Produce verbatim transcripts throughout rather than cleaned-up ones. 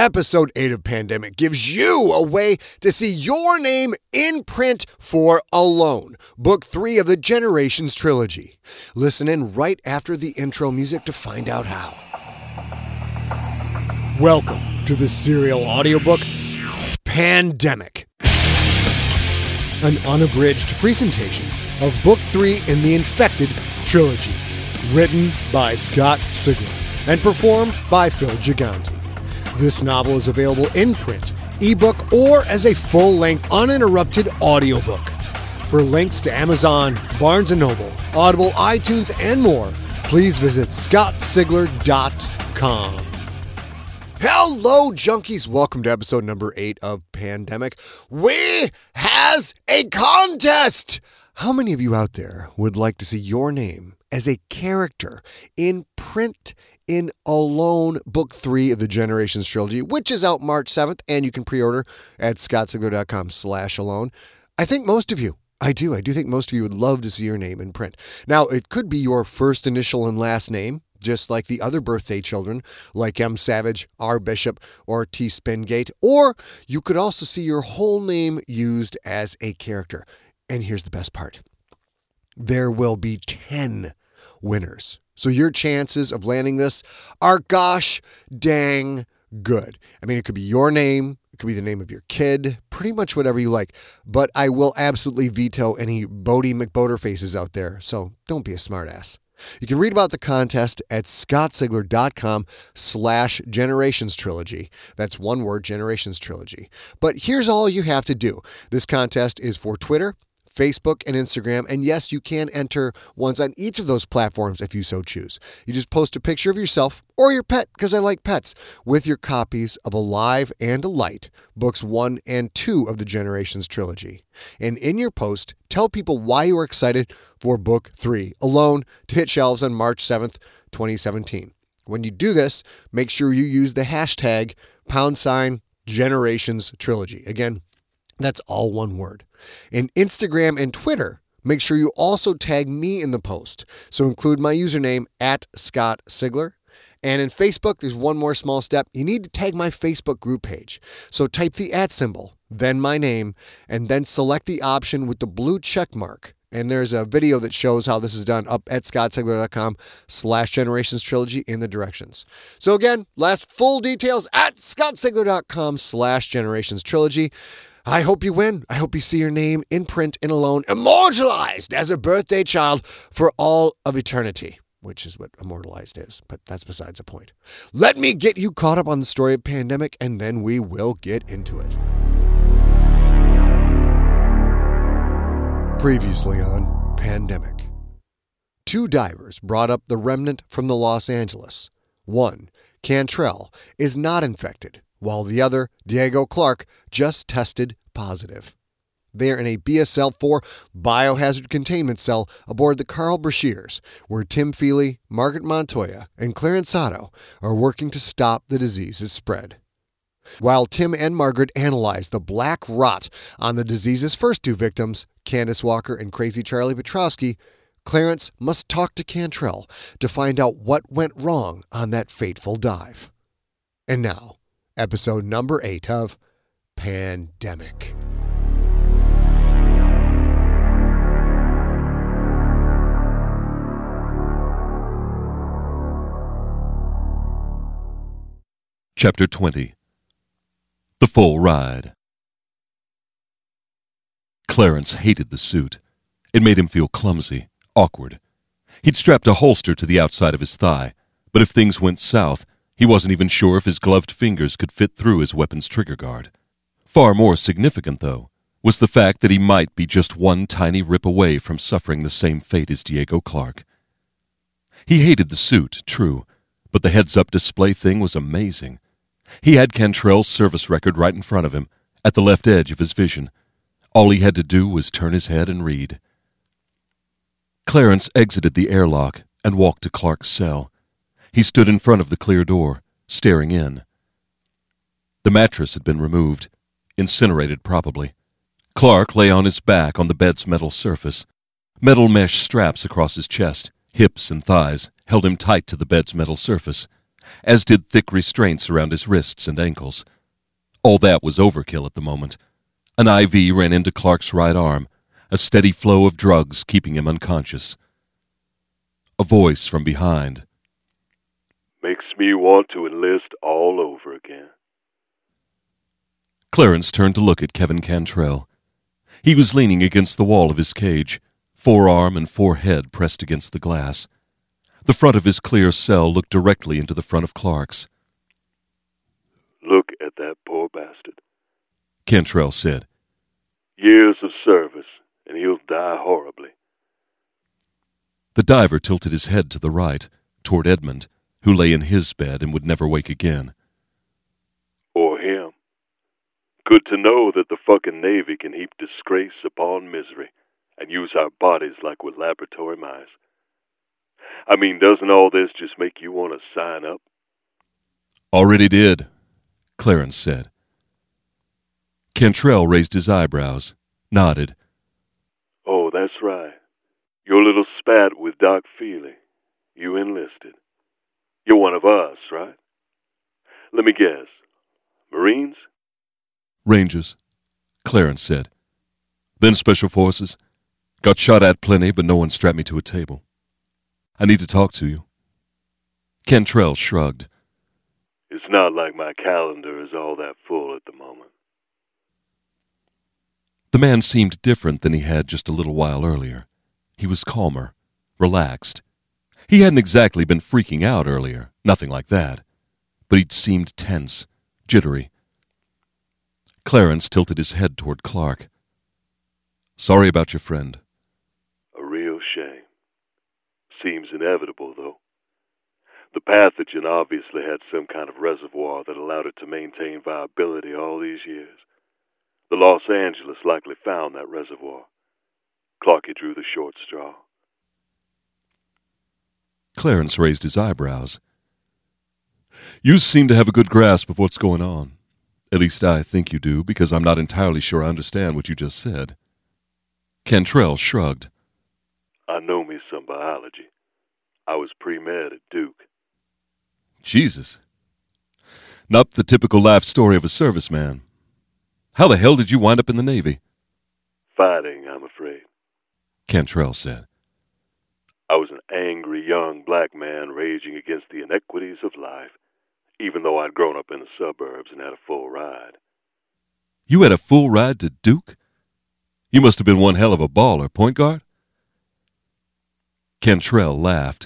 Episode eight of Pandemic gives you a way to see your name in print for Alone, Book three of the Generations trilogy. Listen in right after the intro music to find out how. Welcome to the serial audiobook, Pandemic, an unabridged presentation of Book three in the Infected trilogy, written by Scott Sigler and performed by Phil Gigante. This novel is available in print, ebook, or as a full-length, uninterrupted audiobook. For links to Amazon, Barnes and Noble, Audible, iTunes, and more, please visit scott sigler dot com. Hello, junkies. Welcome to episode number eight of Pandemic. We has a contest! How many of you out there would like to see your name as a character in print in Alone, Book three of the Generations trilogy, which is out March seventh, and you can pre-order at scott sigler dot com slash alone. I think most of you, I do, I do think most of you would love to see your name in print. Now, it could be your first initial and last name, just like the other birthday children, like M. Savage, R. Bishop, or T. Spingate, or you could also see your whole name used as a character. And here's the best part. There will be ten winners. So your chances of landing this are gosh dang good. I mean, it could be your name, it could be the name of your kid, pretty much whatever you like. But I will absolutely veto any Bodie McBoder faces out there, so don't be a smartass. You can read about the contest at scott sigler dot com slash generations trilogy. That's one word, Generations Trilogy. But here's all you have to do. This contest is for Twitter, Facebook, and Instagram. And yes, you can enter ones on each of those platforms if you so choose. You just post a picture of yourself or your pet, because I like pets, with your copies of Alive and Alight, books one and two of the Generations trilogy. And in your post, tell people why you are excited for book three, Alone, to hit shelves on March seventh, twenty seventeen. When you do this, make sure you use the hashtag pound sign Generations trilogy. Again, that's all one word. In Instagram and Twitter, make sure you also tag me in the post. So include my username at Scott Sigler. And in Facebook, there's one more small step. You need to tag my Facebook group page. So type the at symbol, then my name, and then select the option with the blue check mark. And there's a video that shows how this is done up at scott sigler dot com slash generations trilogy in the directions. So again, last full details at scott sigler dot com slash generations trilogy. I hope you win. I hope you see your name in print in Alone, immortalized as a birthday child for all of eternity, which is what immortalized is, but that's besides the point. Let me get you caught up on the story of Pandemic, and then we will get into it. Previously on Pandemic. Two divers brought up the remnant from the Los Angeles. One, Cantrell, is not infected, while the other, Diego Clark, just tested positive. They are in a B S L four biohazard containment cell aboard the Carl Brashears, where Tim Feely, Margaret Montoya, and Clarence Sato are working to stop the disease's spread. While Tim and Margaret analyze the black rot on the disease's first two victims, Candace Walker and Crazy Charlie Petrosky, Clarence must talk to Cantrell to find out what went wrong on that fateful dive. And now, episode number eight of Pandemic. Chapter twenty. The Full Ride. Clarence hated the suit. It made him feel clumsy, awkward. He'd strapped a holster to the outside of his thigh, but if things went south, he wasn't even sure if his gloved fingers could fit through his weapon's trigger guard. Far more significant, though, was the fact that he might be just one tiny rip away from suffering the same fate as Diego Clark. He hated the suit, true, but the heads-up display thing was amazing. He had Cantrell's service record right in front of him, at the left edge of his vision. All he had to do was turn his head and read. Clarence exited the airlock and walked to Clark's cell. He stood in front of the clear door, staring in. The mattress had been removed, incinerated probably. Clark lay on his back on the bed's metal surface. Metal mesh straps across his chest, hips, and thighs held him tight to the bed's metal surface. as did thick restraints around his wrists and ankles. All that was overkill at the moment. An I V ran into Clark's right arm, a steady flow of drugs keeping him unconscious. A voice from behind. Makes me want to enlist all over again. Clarence turned to look at Kevin Cantrell. He was leaning against the wall of his cage, forearm and forehead pressed against the glass. The front of his clear cell looked directly into the front of Clark's. Look at that poor bastard, Cantrell said. Years of service, and he'll die horribly. The diver tilted his head to the right, toward Edmund, who lay in his bed and would never wake again. Or him. Good to know that the fucking Navy can heap disgrace upon misery and use our bodies like we're laboratory mice. I mean, doesn't all this just make you want to sign up? Already did, Clarence said. Cantrell raised his eyebrows, nodded. Oh, that's right. Your little spat with Doc Feely. You enlisted. You're one of us, right? Let me guess. Marines? Rangers, Clarence said. Then Special Forces. Got shot at plenty, but no one strapped me to a table. I need to talk to you. Cantrell shrugged. It's not like my calendar is all that full at the moment. The man seemed different than he had just a little while earlier. He was calmer, relaxed. He hadn't exactly been freaking out earlier, nothing like that. But he'd seemed tense, jittery. Clarence tilted his head toward Clark. Sorry about your friend. A real shame. Seems inevitable, though. The pathogen obviously had some kind of reservoir that allowed it to maintain viability all these years. The Los Angeles likely found that reservoir. Clarky drew the short straw. Clarence raised his eyebrows. You seem to have a good grasp of what's going on. At least I think you do, because I'm not entirely sure I understand what you just said. Cantrell shrugged. I know me some biology. I was pre-med at Duke. Jesus. Not the typical life story of a serviceman. How the hell did you wind up in the Navy? Fighting, I'm afraid, Cantrell said. I was an angry young black man raging against the inequities of life, even though I'd grown up in the suburbs and had a full ride. You had a full ride to Duke? You must have been one hell of a baller, point guard? Cantrell laughed.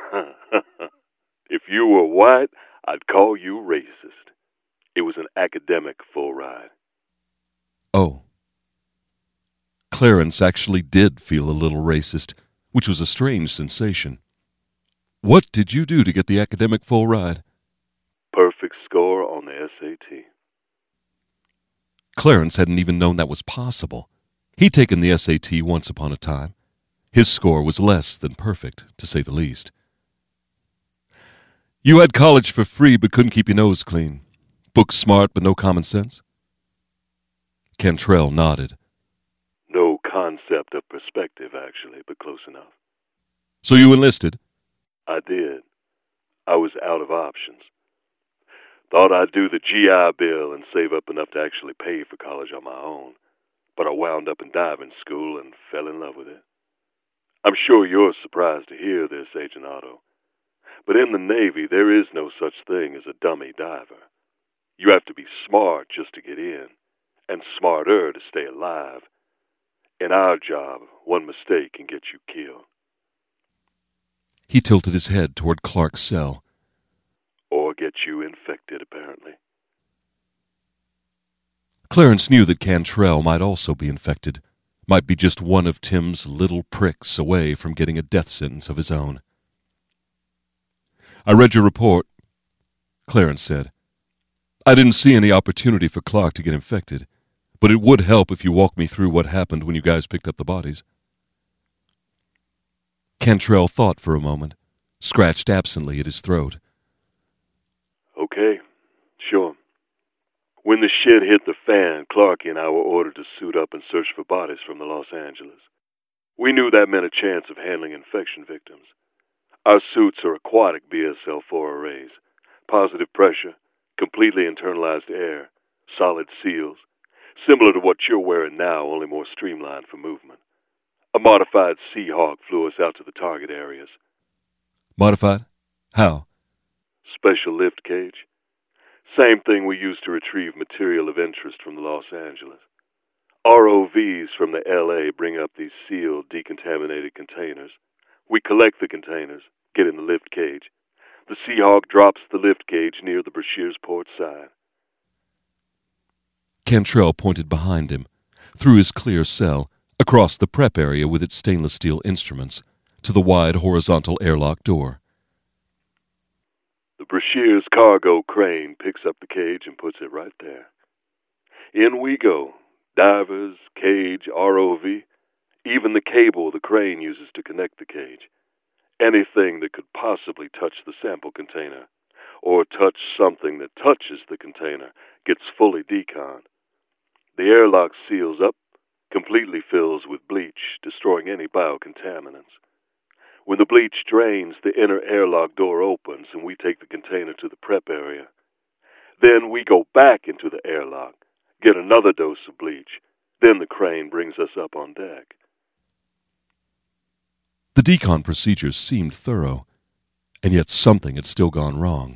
If you were white, I'd call you racist. It was an academic full ride. Oh. Clarence actually did feel a little racist, which was a strange sensation. What did you do to get the academic full ride? Perfect score on the S A T. Clarence hadn't even known that was possible. He'd taken the S A T once upon a time. His score was less than perfect, to say the least. You had college for free but couldn't keep your nose clean. Book smart but no common sense? Cantrell nodded. No concept of perspective, actually, but close enough. So you enlisted? I did. I was out of options. Thought I'd do the G I Bill and save up enough to actually pay for college on my own, but I wound up in diving school and fell in love with it. I'm sure you're surprised to hear this, Agent Otto, but in the Navy there is no such thing as a dummy diver. You have to be smart just to get in, and smarter to stay alive. In our job, one mistake can get you killed. He tilted his head toward Clark's cell. Or get you infected, apparently. Clarence knew that Cantrell might also be infected, might be just one of Tim's little pricks away from getting a death sentence of his own. I read your report, Clarence said. I didn't see any opportunity for Clark to get infected, but it would help if you walked me through what happened when you guys picked up the bodies. Cantrell thought for a moment, scratched absently at his throat. Okay, sure. When the shit hit the fan, Clarky and I were ordered to suit up and search for bodies from the Los Angeles. We knew that meant a chance of handling infection victims. Our suits are aquatic B S L four arrays, Positive pressure, completely internalized air, solid seals, similar to what you're wearing now, only more streamlined for movement. A modified Seahawk flew us out to the target areas. Modified? How? Special lift cage. Same thing we use to retrieve material of interest from the Los Angeles. R O Vs from the L A bring up these sealed, decontaminated containers. We collect the containers, get in the lift cage. The Seahawk drops the lift cage near the Brashear's port side. Cantrell pointed behind him, through his clear cell, across the prep area with its stainless steel instruments, to the wide horizontal airlock door. The Brashear's cargo crane picks up the cage and puts it right there. In we go. Divers, cage, R O V, even the cable the crane uses to connect the cage. Anything that could possibly touch the sample container, or touch something that touches the container, gets fully deconned. The airlock seals up, completely fills with bleach, destroying any biocontaminants. When the bleach drains, the inner airlock door opens and we take the container to the prep area. Then we go back into the airlock, get another dose of bleach. Then the crane brings us up on deck. The decon procedures seemed thorough, and yet something had still gone wrong.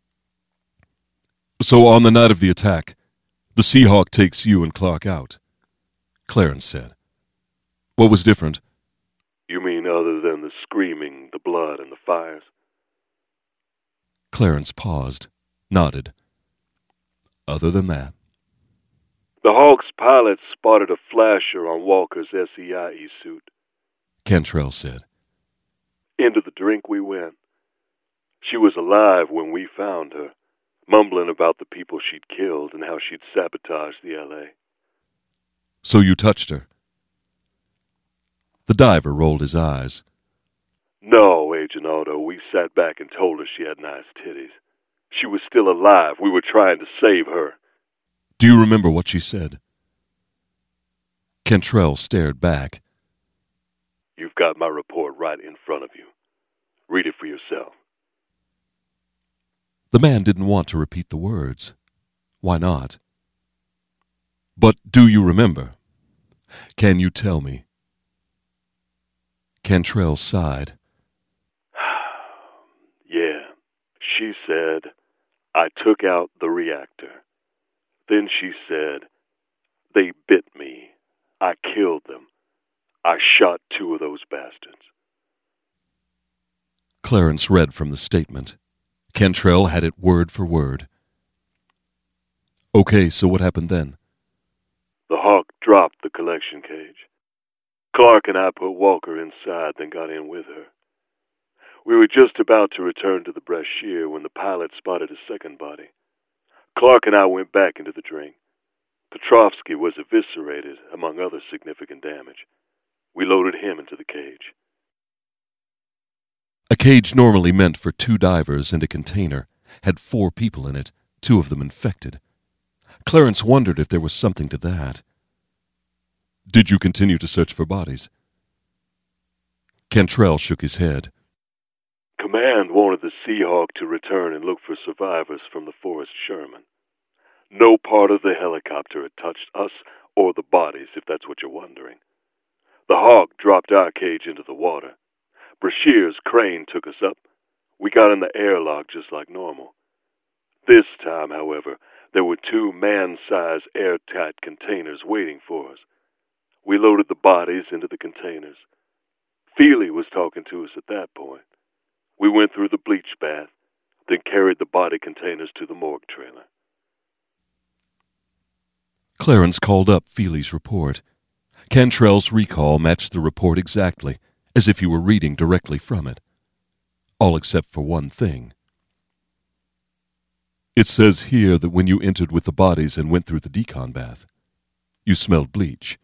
So on the night of the attack, the Seahawk takes you and Clark out, Clarence said. What was different? You mean other than the screaming, the blood, and the fires? Clarence paused, nodded. Other than that. The Hawk's pilot spotted a flasher on Walker's S E I E suit, Cantrell said. Into the drink we went. She was alive when we found her, mumbling about the people she'd killed and how she'd sabotaged the L A. So you touched her? The diver rolled his eyes. No, Agent Otto, we sat back and told her she had nice titties. She was still alive. We were trying to save her. Do you remember what she said? Cantrell stared back. You've got my report right in front of you. Read it for yourself. The man didn't want to repeat the words. Why not? But do you remember? Can you tell me? Cantrell sighed. Yeah, she said, I took out the reactor. Then she said, they bit me. I killed them. I shot two of those bastards. Clarence read from the statement. Cantrell had it word for word. Okay, so what happened then? The Hawk dropped the collection cage. Clark and I put Walker inside, then got in with her. We were just about to return to the Brashear when the pilot spotted a second body. Clark and I went back into the drink. Petrovsky was eviscerated, among other significant damage. We loaded him into the cage. A cage normally meant for two divers and a container had four people in it, two of them infected. Clarence wondered if there was something to that. Did you continue to search for bodies? Cantrell shook his head. Command wanted the Seahawk to return and look for survivors from the Forrest Sherman. No part of the helicopter had touched us or the bodies, if that's what you're wondering. The Hawk dropped our cage into the water. Brashear's crane took us up. We got in the airlock just like normal. This time, however, there were two man-sized airtight containers waiting for us. We loaded the bodies into the containers. Feely was talking to us at that point. We went through the bleach bath, then carried the body containers to the morgue trailer. Clarence called up Feely's report. Cantrell's recall matched the report exactly, as if he were reading directly from it. All except for one thing. It says here that when you entered with the bodies and went through the decon bath, you smelled bleach.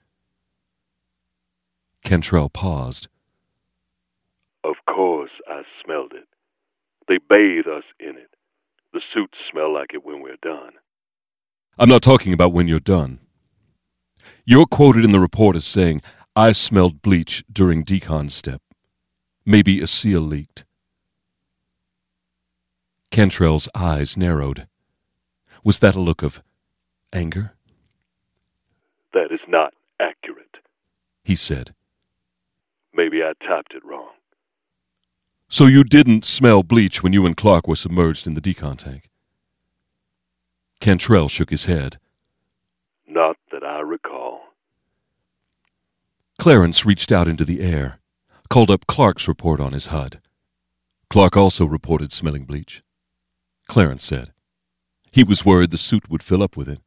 Cantrell paused. Of course I smelled it. They bathe us in it. The suits smell like it when we're done. I'm not talking about when you're done. You're quoted in the report as saying, I smelled bleach during decon step. Maybe a seal leaked. Cantrell's eyes narrowed. Was that a look of anger? That is not accurate, he said. Maybe I typed it wrong. So you didn't smell bleach when you and Clark were submerged in the decon tank? Cantrell shook his head. Not that I recall. Clarence reached out into the air, called up Clark's report on his H U D. Clark also reported smelling bleach. Clarence said. He was worried the suit would fill up with it.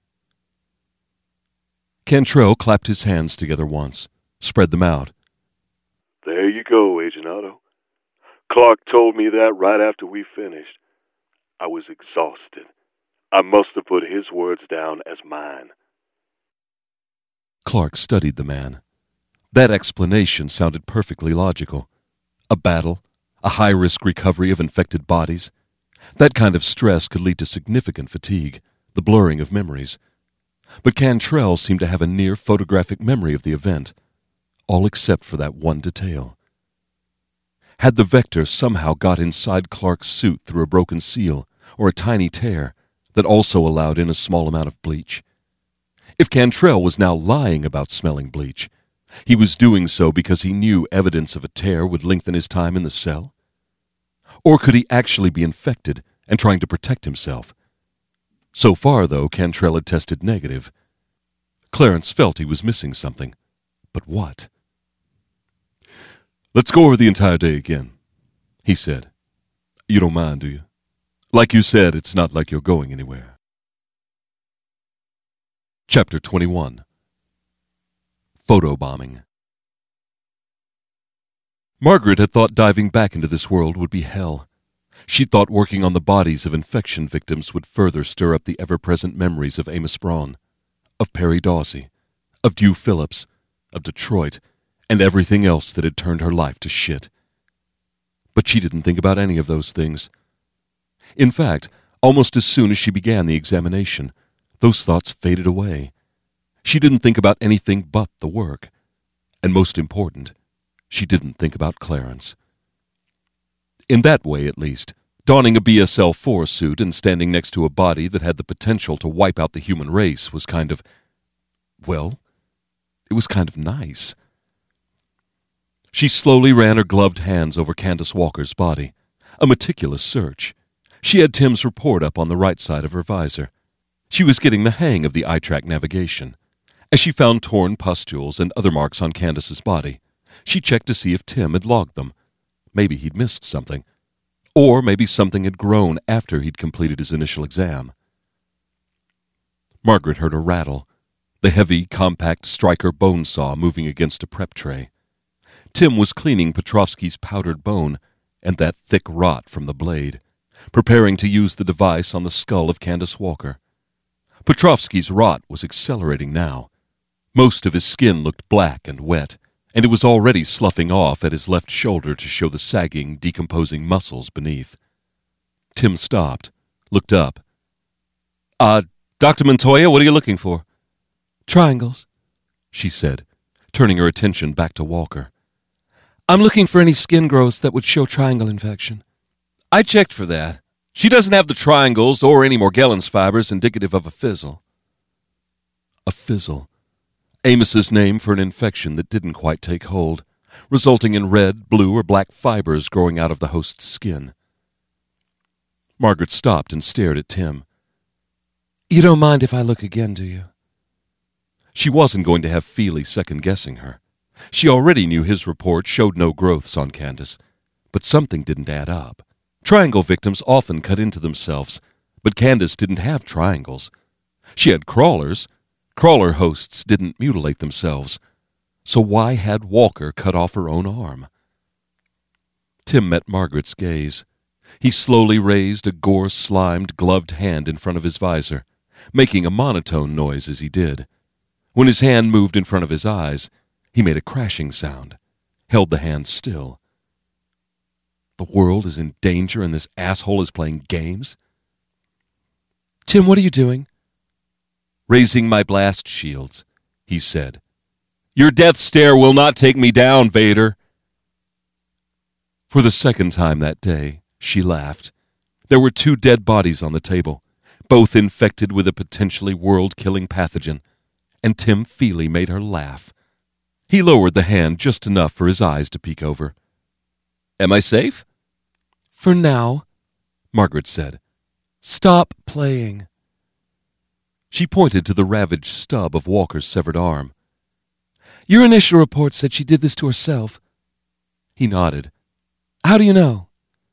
Cantrell clapped his hands together once, spread them out. There you go, Agent Otto. Clark told me that right after we finished. I was exhausted. I must have put his words down as mine. Clark studied the man. That explanation sounded perfectly logical. A battle, a high-risk recovery of infected bodies. That kind of stress could lead to significant fatigue, the blurring of memories. But Cantrell seemed to have a near photographic memory of the event, all except for that one detail. Had the Vector somehow got inside Clark's suit through a broken seal or a tiny tear that also allowed in a small amount of bleach? If Cantrell was now lying about smelling bleach, he was doing so because he knew evidence of a tear would lengthen his time in the cell? Or could he actually be infected and trying to protect himself? So far, though, Cantrell had tested negative. Clarence felt he was missing something. But what? Let's go over the entire day again, he said. You don't mind, do you? Like you said, it's not like you're going anywhere. Chapter twenty-one. Photobombing. Margaret had thought diving back into this world would be hell. She'd thought working on the bodies of infection victims would further stir up the ever-present memories of Amos Braun, of Perry Dawsey, of Dew Phillips, of Detroit, and everything else that had turned her life to shit. But she didn't think about any of those things. In fact, almost as soon as she began the examination, those thoughts faded away. She didn't think about anything but the work. And most important, she didn't think about Clarence. In that way, at least, donning a B S L four suit and standing next to a body that had the potential to wipe out the human race was kind of, well, it was kind of nice. She slowly ran her gloved hands over Candace Walker's body, a meticulous search. She had Tim's report up on the right side of her visor. She was getting the hang of the eye-track navigation. As she found torn pustules and other marks on Candace's body, she checked to see if Tim had logged them. Maybe he'd missed something. Or maybe something had grown after he'd completed his initial exam. Margaret heard a rattle, the heavy, compact Stryker bone saw moving against a prep tray. Tim was cleaning Petrovsky's powdered bone and that thick rot from the blade, preparing to use the device on the skull of Candace Walker. Petrovsky's rot was accelerating now. Most of his skin looked black and wet, and it was already sloughing off at his left shoulder to show the sagging, decomposing muscles beneath. Tim stopped, looked up. Uh, Doctor Montoya, what are you looking for? Triangles, she said, turning her attention back to Walker. I'm looking for any skin growths that would show triangle infection. I checked for that. She doesn't have the triangles or any Morgellons fibers indicative of a fizzle. A fizzle. Amos's name for an infection that didn't quite take hold, resulting in red, blue, or black fibers growing out of the host's skin. Margaret stopped and stared at Tim. You don't mind if I look again, do you? She wasn't going to have Feely second-guessing her. She already knew his report showed no growths on Candace, but something didn't add up. Triangle victims often cut into themselves, but Candace didn't have triangles. She had crawlers. Crawler hosts didn't mutilate themselves. So why had Walker cut off her own arm? Tim met Margaret's gaze. He slowly raised a gore-slimed, gloved hand in front of his visor, making a monotone noise as he did. When his hand moved in front of his eyes, he made a crashing sound, held the hand still. The world is in danger and this asshole is playing games? Tim, what are you doing? Raising my blast shields, he said. Your death stare will not take me down, Vader. For the second time that day, she laughed. There were two dead bodies on the table, both infected with a potentially world-killing pathogen, and Tim Feely made her laugh. He lowered the hand just enough for his eyes to peek over. "Am I safe?" "For now," Margaret said. "Stop playing." She pointed to the ravaged stub of Walker's severed arm. "Your initial report said she did this to herself." He nodded. "How do you know?"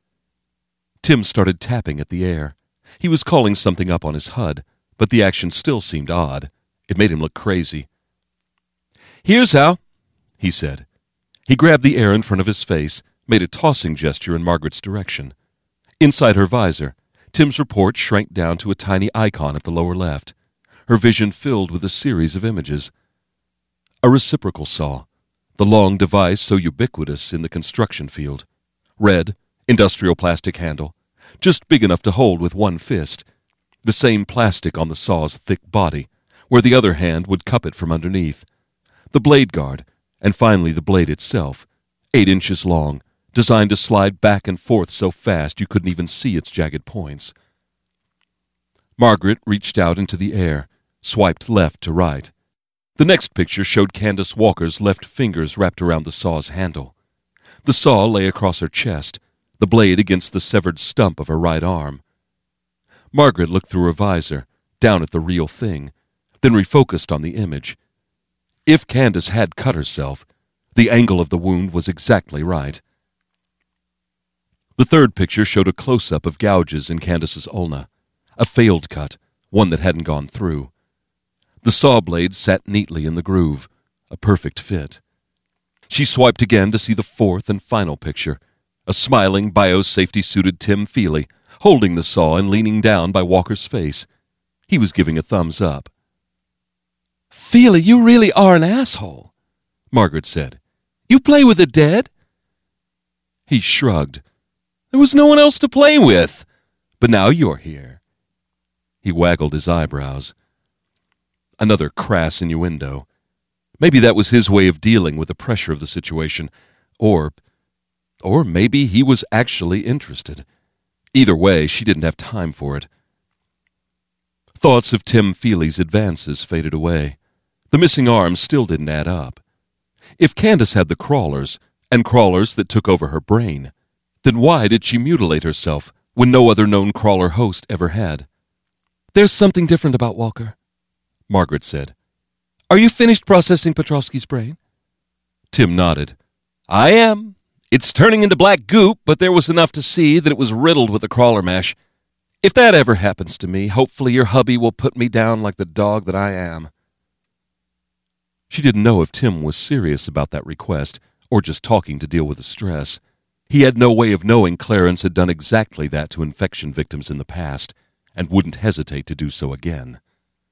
Tim started tapping at the air. He was calling something up on his H U D, but the action still seemed odd. It made him look crazy. "Here's how," he said. He grabbed the air in front of his face, made a tossing gesture in Margaret's direction. Inside her visor, Tim's report shrank down to a tiny icon at the lower left. Her vision filled with a series of images. A reciprocal saw, the long device so ubiquitous in the construction field. Red, industrial plastic handle, just big enough to hold with one fist. The same plastic on the saw's thick body, where the other hand would cup it from underneath. The blade guard, and finally the blade itself, eight inches long, designed to slide back and forth so fast you couldn't even see its jagged points. Margaret reached out into the air, swiped left to right. The next picture showed Candace Walker's left fingers wrapped around the saw's handle. The saw lay across her chest, the blade against the severed stump of her right arm. Margaret looked through her visor, down at the real thing, then refocused on the image. If Candace had cut herself, the angle of the wound was exactly right. The third picture showed a close-up of gouges in Candace's ulna, a failed cut, one that hadn't gone through. The saw blade sat neatly in the groove, a perfect fit. She swiped again to see the fourth and final picture, a smiling, biosafety-suited Tim Feely, holding the saw and leaning down by Walker's face. He was giving a thumbs up. "Feely, you really are an asshole," Margaret said. "You play with the dead?" He shrugged. "There was no one else to play with. But now you're here." He waggled his eyebrows. Another crass innuendo. Maybe that was his way of dealing with the pressure of the situation. Or, or maybe he was actually interested. Either way, she didn't have time for it. Thoughts of Tim Feely's advances faded away. The missing arm still didn't add up. If Candace had the crawlers, and crawlers that took over her brain, then why did she mutilate herself when no other known crawler host ever had? "There's something different about Walker," Margaret said. "Are you finished processing Petrovsky's brain?" Tim nodded. "I am. It's turning into black goop, but there was enough to see that it was riddled with the crawler mesh. If that ever happens to me, hopefully your hubby will put me down like the dog that I am." She didn't know if Tim was serious about that request or just talking to deal with the stress. He had no way of knowing Clarence had done exactly that to infection victims in the past and wouldn't hesitate to do so again.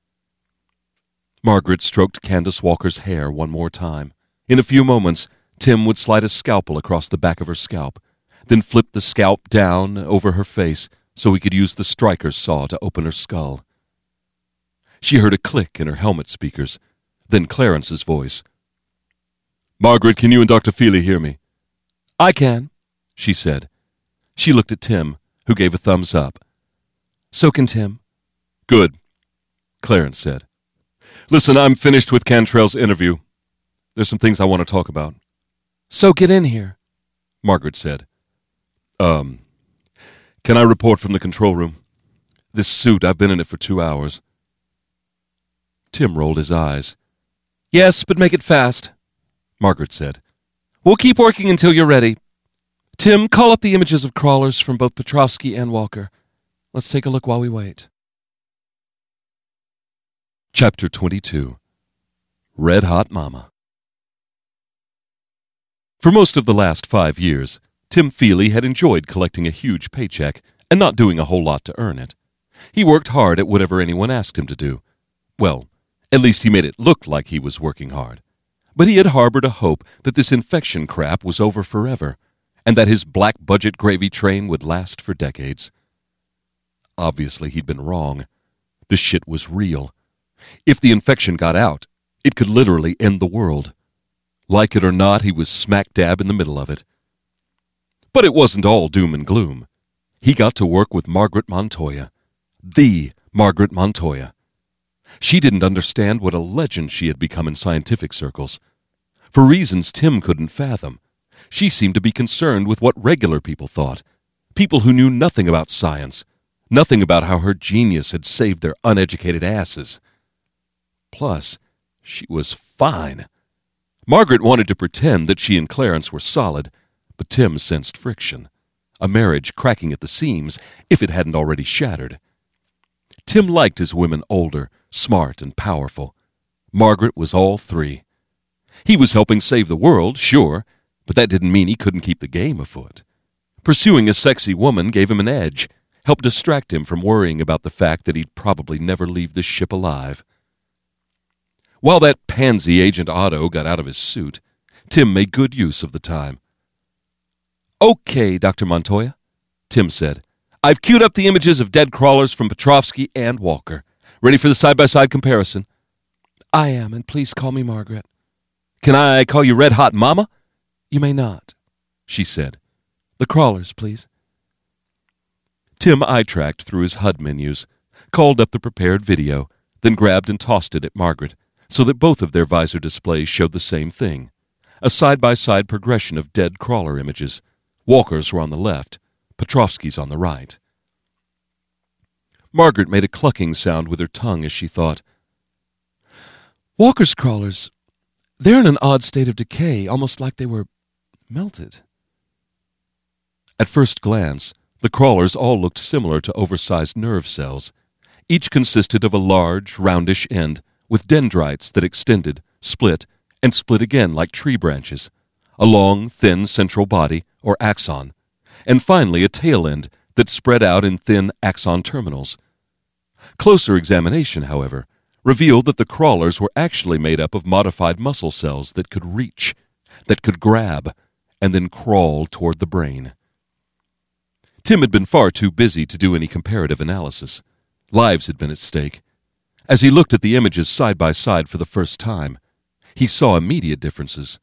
Margaret stroked Candace Walker's hair one more time. In a few moments, Tim would slide a scalpel across the back of her scalp, then flip the scalp down over her face so he could use the striker's saw to open her skull. She heard a click in her helmet speakers, then Clarence's voice. "Margaret, can you and Doctor Feely hear me?" "I can," she said. She looked at Tim, who gave a thumbs up. "So can Tim." "Good," Clarence said. "Listen, I'm finished with Cantrell's interview. There's some things I want to talk about." "So get in here," Margaret said. Um, can I report from the control room? This suit, I've been in it for two hours. Tim rolled his eyes. "Yes, but make it fast," Margaret said. "We'll keep working until you're ready. Tim, call up the images of crawlers from both Petrovsky and Walker. Let's take a look while we wait." Chapter twenty-two. Red Hot Mama. For most of the last five years, Tim Feely had enjoyed collecting a huge paycheck and not doing a whole lot to earn it. He worked hard at whatever anyone asked him to do. Well, at least he made it look like he was working hard. But he had harbored a hope that this infection crap was over forever, and that his black-budget gravy train would last for decades. Obviously, he'd been wrong. This shit was real. If the infection got out, it could literally end the world. Like it or not, he was smack dab in the middle of it. But it wasn't all doom and gloom. He got to work with Margaret Montoya. The Margaret Montoya. She didn't understand what a legend she had become in scientific circles. For reasons Tim couldn't fathom, she seemed to be concerned with what regular people thought, people who knew nothing about science, nothing about how her genius had saved their uneducated asses. Plus, she was fine. Margaret wanted to pretend that she and Clarence were solid, but Tim sensed friction, a marriage cracking at the seams if it hadn't already shattered. Tim liked his women older, smart, and powerful. Margaret was all three. He was helping save the world, sure, but that didn't mean he couldn't keep the game afoot. Pursuing a sexy woman gave him an edge, helped distract him from worrying about the fact that he'd probably never leave this ship alive. While that pansy Agent Otto got out of his suit, Tim made good use of the time. "Okay, Doctor Montoya," Tim said. "I've queued up the images of dead crawlers from Petrovsky and Walker. Ready for the side-by-side comparison?" "I am, and please call me Margaret." "Can I call you Red Hot Mama?" "You may not," she said. "The crawlers, please." Tim eye-tracked through his H U D menus, called up the prepared video, then grabbed and tossed it at Margaret, so that both of their visor displays showed the same thing, a side-by-side progression of dead crawler images. Walker's were on the left, Petrovsky's on the right. Margaret made a clucking sound with her tongue as she thought. "Walker's crawlers, they're in an odd state of decay, almost like they were melted." At first glance, the crawlers all looked similar to oversized nerve cells. Each consisted of a large, roundish end with dendrites that extended, split, and split again like tree branches, a long, thin central body, or axon, and finally a tail end that spread out in thin axon terminals. Closer examination, however, revealed that the crawlers were actually made up of modified muscle cells that could reach, that could grab, and then crawl toward the brain. Tim had been far too busy to do any comparative analysis. Lives had been at stake. As he looked at the images side by side for the first time, he saw immediate differences.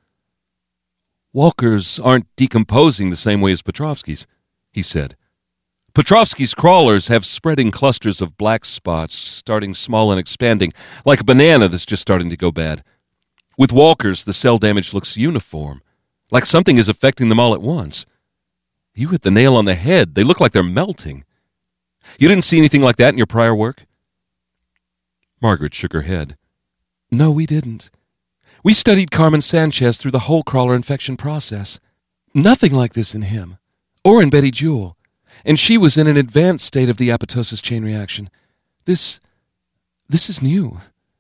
"Walkers aren't decomposing the same way as Petrovsky's," he said. "Petrovsky's crawlers have spreading clusters of black spots, starting small and expanding, like a banana that's just starting to go bad. With Walker's, the cell damage looks uniform, like something is affecting them all at once. You hit the nail on the head. They look like they're melting. You didn't see anything like that in your prior work?" Margaret shook her head. "No, we didn't. We studied Carmen Sanchez through the whole crawler infection process. Nothing like this in him, or in Betty Jewell. And she was in an advanced state of the apoptosis chain reaction. This, this is new."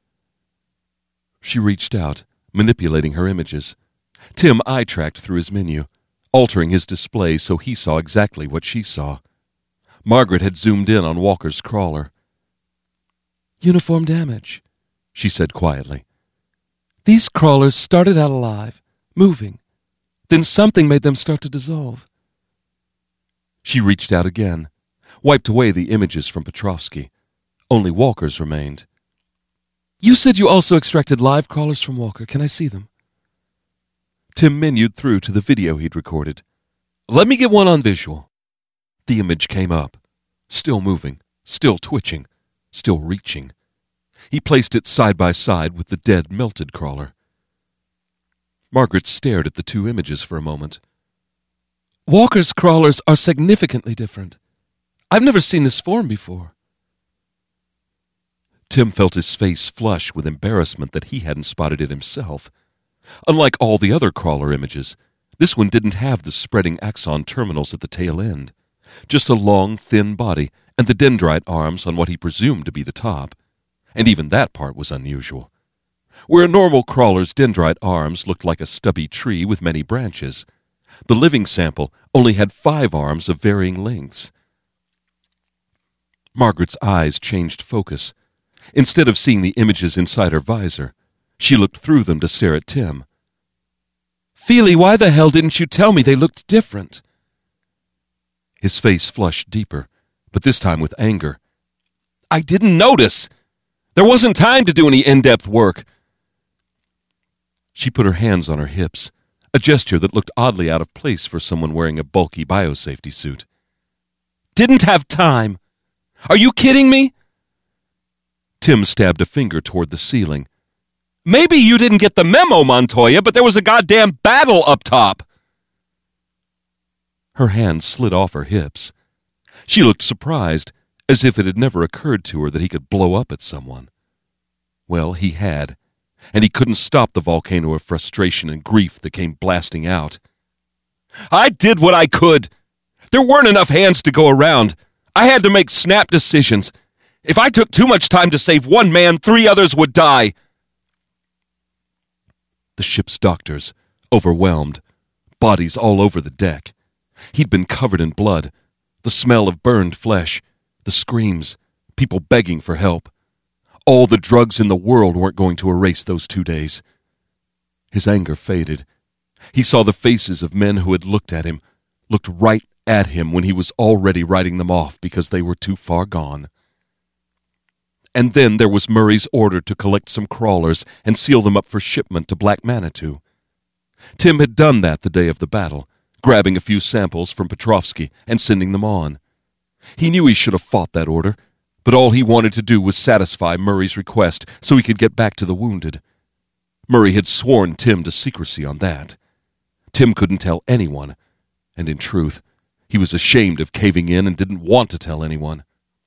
She reached out, manipulating her images. Tim eye-tracked through his menu, altering his display so he saw exactly what she saw. Margaret had zoomed in on Walker's crawler. "Uniform damage," she said quietly. "These crawlers started out alive, moving. Then something made them start to dissolve." She reached out again, wiped away the images from Petrovsky. Only Walker's remained. "You said you also extracted live crawlers from Walker. Can I see them?" Tim menued through to the video he'd recorded. "Let me get one on visual." The image came up, still moving, still twitching, still reaching. He placed it side by side with the dead, melted crawler. Margaret stared at the two images for a moment. "Walker's crawlers are significantly different. I've never seen this form before." Tim felt his face flush with embarrassment that he hadn't spotted it himself. Unlike all the other crawler images, this one didn't have the spreading axon terminals at the tail end, just a long, thin body and the dendrite arms on what he presumed to be the top. And even that part was unusual. Where a normal crawler's dendrite arms looked like a stubby tree with many branches, the living sample only had five arms of varying lengths. Margaret's eyes changed focus. Instead of seeing the images inside her visor, she looked through them to stare at Tim. "Feely, why the hell didn't you tell me they looked different?" His face flushed deeper, but this time with anger. "I didn't notice! There wasn't time to do any in-depth work." She put her hands on her hips, a gesture that looked oddly out of place for someone wearing a bulky biosafety suit. didn't have time. Are you kidding me? Tim stabbed a finger toward the ceiling. Maybe you didn't get the memo, Montoya, but there was a goddamn battle up top. Her hand slid off her hips. She looked surprised, as if it had never occurred to her that he could blow up at someone. Well, he had, and he couldn't stop the volcano of frustration and grief that came blasting out. I did what I could. There weren't enough hands to go around. I had to make snap decisions. If I took too much time to save one man, three others would die. The ship's doctors, overwhelmed, bodies all over the deck. He'd been covered in blood, the smell of burned flesh, the screams, people begging for help. All the drugs in the world weren't going to erase those two days. His anger faded. He saw the faces of men who had looked at him, looked right at him when he was already writing them off because they were too far gone. And then there was Murray's order to collect some crawlers and seal them up for shipment to Black Manitou. Tim had done that the day of the battle, grabbing a few samples from Petrovsky and sending them on. He knew he should have fought that order, but all he wanted to do was satisfy Murray's request so he could get back to the wounded. Murray had sworn Tim to secrecy on that. Tim couldn't tell anyone, and in truth, he was ashamed of caving in and didn't want to tell anyone.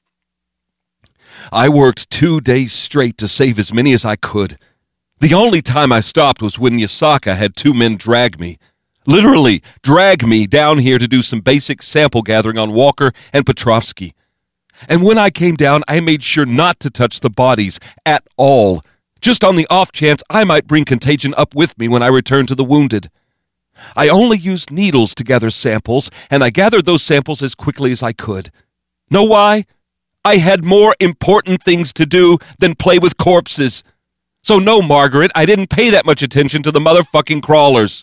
I worked two days straight to save as many as I could. The only time I stopped was when Yasaka had two men drag me. Literally, drag me down here to do some basic sample gathering on Walker and Petrovsky. And when I came down, I made sure not to touch the bodies at all, just on the off chance I might bring contagion up with me when I returned to the wounded. I only used needles to gather samples, and I gathered those samples as quickly as I could. Know why? I had more important things to do than play with corpses. So no, Margaret, I didn't pay that much attention to the motherfucking crawlers.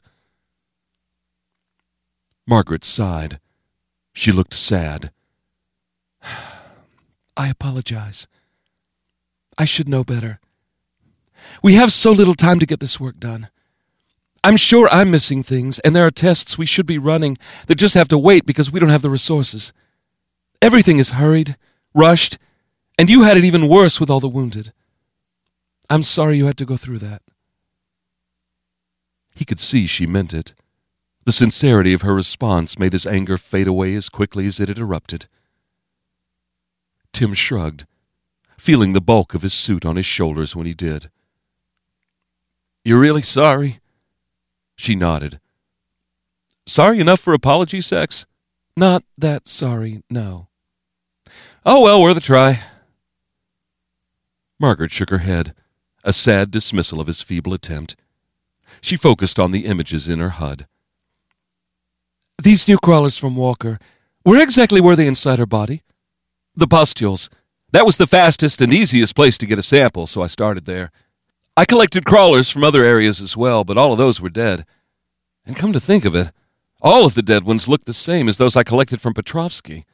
Margaret sighed. She looked sad. I apologize. I should know better. We have so little time to get this work done. I'm sure I'm missing things, and there are tests we should be running that just have to wait because we don't have the resources. Everything is hurried, rushed, and you had it even worse with all the wounded. I'm sorry you had to go through that. He could see she meant it. The sincerity of her response made his anger fade away as quickly as it had erupted. Tim shrugged, feeling the bulk of his suit on his shoulders when he did. You're really sorry? She nodded. Sorry enough for apology sex? Not that sorry, no. Oh, well, worth a try. Margaret shook her head, a sad dismissal of his feeble attempt. She focused on the images in her H U D. These new crawlers from Walker, where exactly were they inside her body? The pustules. That was the fastest and easiest place to get a sample, so I started there. I collected crawlers from other areas as well, but all of those were dead. And come to think of it, all of the dead ones looked the same as those I collected from Petrovsky.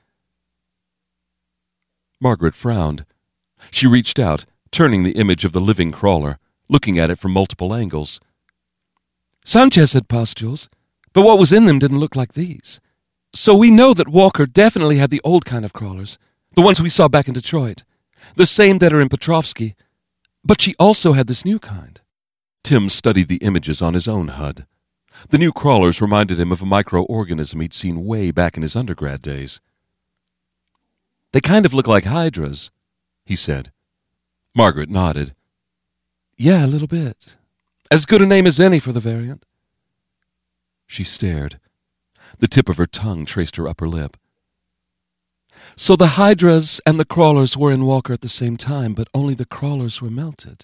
Margaret frowned. She reached out, turning the image of the living crawler, looking at it from multiple angles. Sanchez had pustules, but what was in them didn't look like these. So we know that Walker definitely had the old kind of crawlers, the ones we saw back in Detroit, the same that are in Petrovsky, but she also had this new kind. Tim studied the images on his own H U D. The new crawlers reminded him of a microorganism he'd seen way back in his undergrad days. They kind of look like hydras, he said. Margaret nodded. Yeah, a little bit. As good a name as any for the variant. She stared. The tip of her tongue traced her upper lip. So the hydras and the crawlers were in Walker at the same time, but only the crawlers were melted.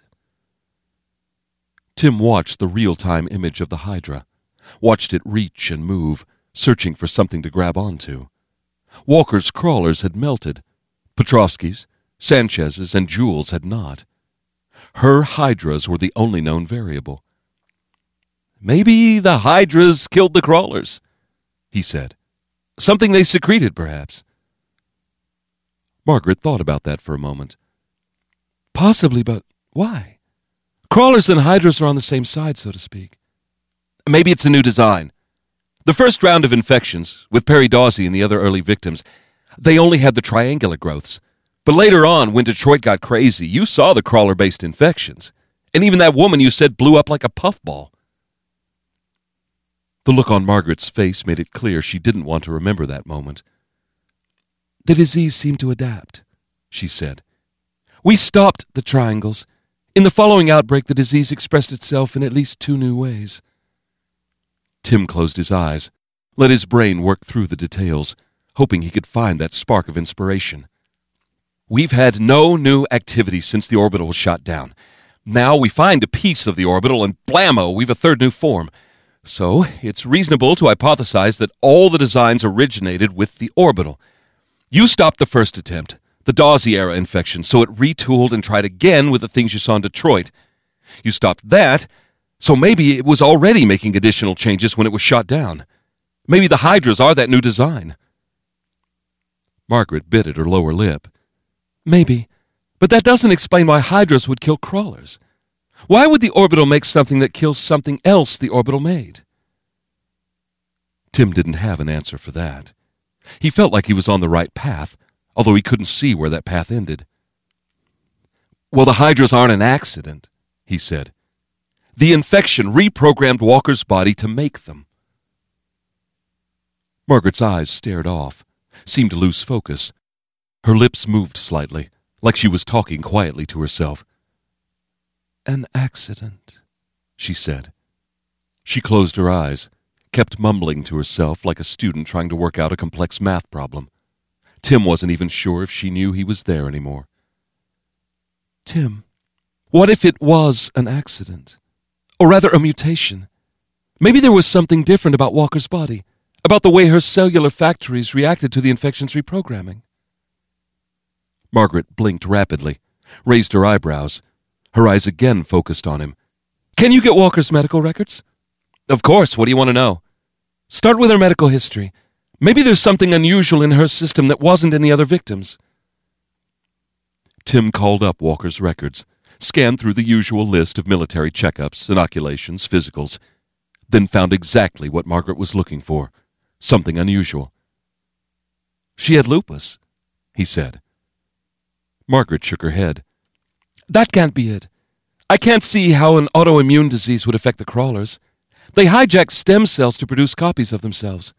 Tim watched the real-time image of the hydra, watched it reach and move, searching for something to grab onto. Walker's crawlers had melted. Petrovsky's, Sanchez's, and Jules had not. Her hydras were the only known variable. Maybe the hydras killed the crawlers, he said. Something they secreted, perhaps. Margaret thought about that for a moment. Possibly, but why? Crawlers and hydras are on the same side, so to speak. Maybe it's a new design. The first round of infections, with Perry Dawsey and the other early victims, they only had the triangular growths. But later on, when Detroit got crazy, you saw the crawler-based infections. And even that woman you said blew up like a puffball. The look on Margaret's face made it clear she didn't want to remember that moment. The disease seemed to adapt, she said. We stopped the triangles. In the following outbreak, the disease expressed itself in at least two new ways. Tim closed his eyes, let his brain work through the details, hoping he could find that spark of inspiration. We've had no new activity since the orbital was shot down. Now we find a piece of the orbital and blammo, we've a third new form. So it's reasonable to hypothesize that all the designs originated with the orbital. You stopped the first attempt, the Dawsey-era infection, so it retooled and tried again with the things you saw in Detroit. You stopped that, so maybe it was already making additional changes when it was shot down. Maybe the Hydras are that new design. Margaret bit at her lower lip. Maybe, but that doesn't explain why Hydras would kill crawlers. Why would the orbital make something that kills something else the orbital made? Tim didn't have an answer for that. He felt like he was on the right path, although he couldn't see where that path ended. Well, the Hydras aren't an accident, he said. The infection reprogrammed Walker's body to make them. Margaret's eyes stared off, seemed to lose focus. Her lips moved slightly, like she was talking quietly to herself. An accident, she said. She closed her eyes, kept mumbling to herself like a student trying to work out a complex math problem. Tim wasn't even sure if she knew he was there anymore. Tim, what if it was an accident? Or rather a mutation? Maybe there was something different about Walker's body, about the way her cellular factories reacted to the infection's reprogramming. Margaret blinked rapidly, raised her eyebrows. Her eyes again focused on him. Can you get Walker's medical records? Of course, what do you want to know? Start with her medical history. Maybe there's something unusual in her system that wasn't in the other victims. Tim called up Walker's records, scanned through the usual list of military checkups, inoculations, physicals, then found exactly what Margaret was looking for, something unusual. She had lupus, he said. Margaret shook her head. That can't be it. I can't see how an autoimmune disease would affect the crawlers. They hijack stem cells to produce copies of themselves.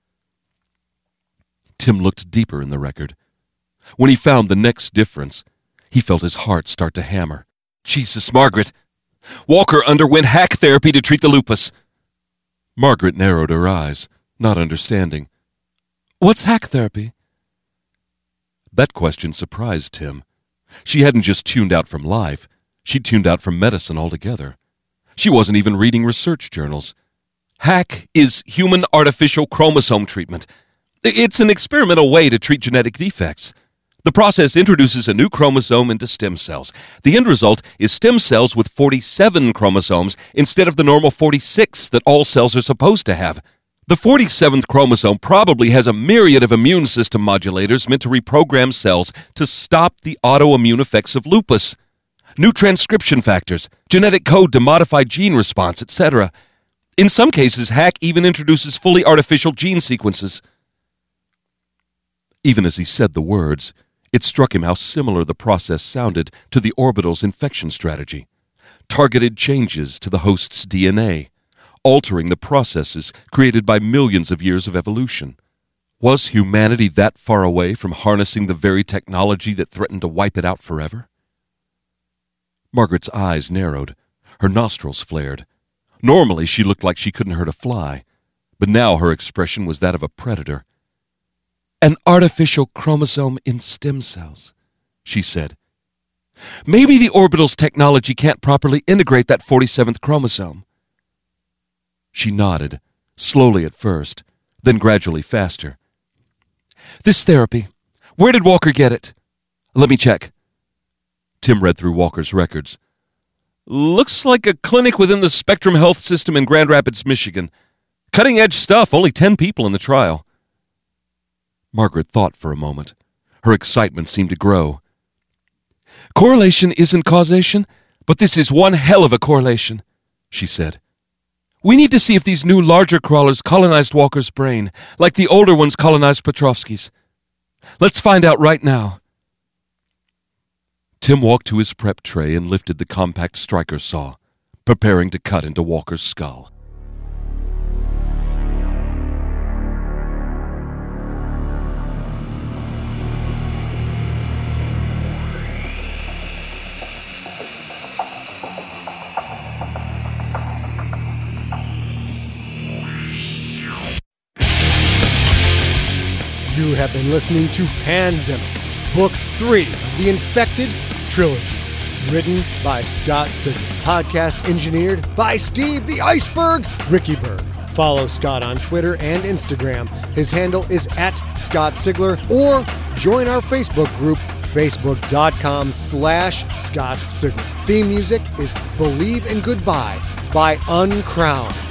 Tim looked deeper in the record. When he found the next difference, he felt his heart start to hammer. Jesus, Margaret! Walker underwent hack therapy to treat the lupus. Margaret narrowed her eyes, not understanding. What's hack therapy? That question surprised Tim. She hadn't just tuned out from life. She'd tuned out from medicine altogether. She wasn't even reading research journals. Hack is human artificial chromosome treatment. It's an experimental way to treat genetic defects. The process introduces a new chromosome into stem cells. The end result is stem cells with forty-seven chromosomes instead of the normal forty-six that all cells are supposed to have. The forty-seventh chromosome probably has a myriad of immune system modulators meant to reprogram cells to stop the autoimmune effects of lupus. New transcription factors, genetic code to modify gene response, et cetera. In some cases, hack even introduces fully artificial gene sequences. Even as he said the words, it struck him how similar the process sounded to the orbital's infection strategy. Targeted changes to the host's D N A, altering the processes created by millions of years of evolution. Was humanity that far away from harnessing the very technology that threatened to wipe it out forever? Margaret's eyes narrowed. Her nostrils flared. Normally she looked like she couldn't hurt a fly, but now her expression was that of a predator. An artificial chromosome in stem cells, she said. Maybe the orbital's technology can't properly integrate that forty-seventh chromosome. She nodded, slowly at first, then gradually faster. This therapy, where did Walker get it? Let me check. Tim read through Walker's records. Looks like a clinic within the Spectrum Health System in Grand Rapids, Michigan. Cutting-edge stuff, only ten people in the trial. Margaret thought for a moment. Her excitement seemed to grow. Correlation isn't causation, but this is one hell of a correlation, she said. We need to see if these new larger crawlers colonized Walker's brain, like the older ones colonized Petrovsky's. Let's find out right now. Tim walked to his prep tray and lifted the compact striker saw, preparing to cut into Walker's skull. You have been listening to Pandemic, Book three of the Infected Trilogy, written by Scott Sigler, podcast engineered by Steve the Iceberg Rickyberg. Follow Scott on Twitter and Instagram. His handle is at Scott Sigler, or join our Facebook group, facebook.com slash Scott Sigler. Theme music is Believe in Goodbye by Uncrowned.